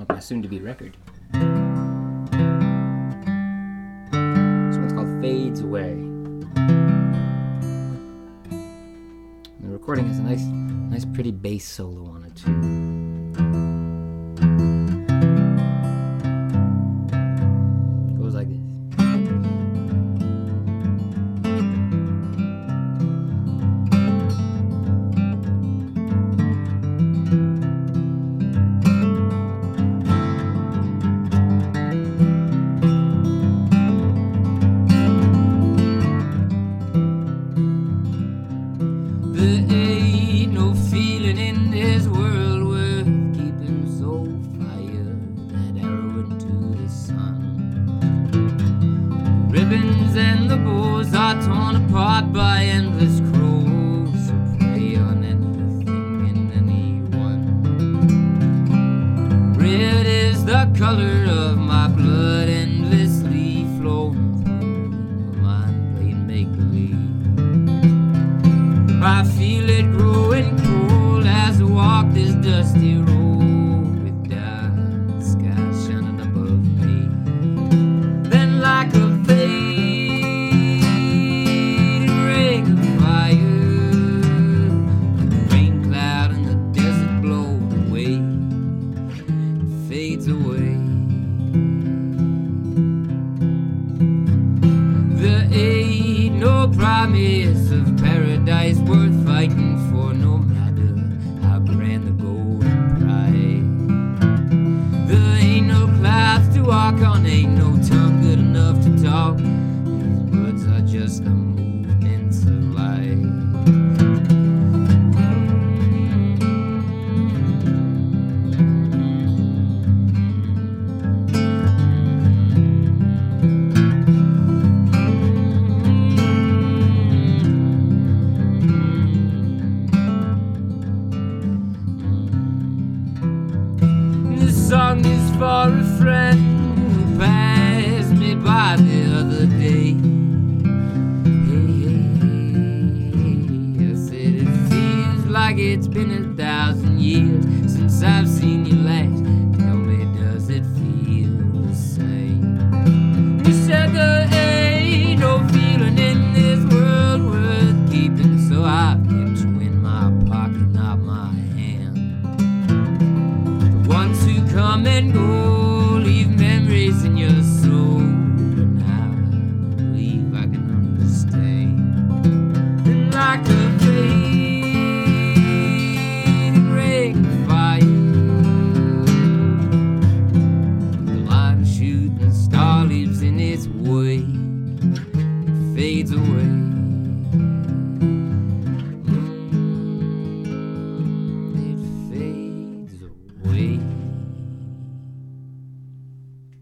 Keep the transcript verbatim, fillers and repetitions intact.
off my soon-to-be record. This one's called Fades Away. The recording has a nice, nice pretty bass solo on it too. Goes like this. There ain't no feeling in this world worth keeping so fire that arrow into the sun. The ribbons and the bows are torn apart by endless crows who prey on anything and anyone. Red is the color of my blood, endlessly flowing through my mind, playing make-believe. I feel it growing cold as I walk this dusty road with dark sky shining above me. Then like a fading ring of fire, the rain cloud in the desert blows away, it fades away. There ain't no promise of paradise worth fighting for, no matter how grand the golden pride. There ain't no clouds to walk on, ain't no tongue good enough to talk. These words are just the movements of light. This song is for a friend who passed me by the other day. Hey, hey, I said it feels like it's been a thousand years since I've seen you last. Tell me, does it feel the same? You said there ain't no feeling in this world worth keeping, so I've kept you in my pocket, not my hand. The ones who come and go leave memories in your soul, and I believe I can understand. And like a fading ring of fire, the light of shooting star leaves in its wake, it fades away.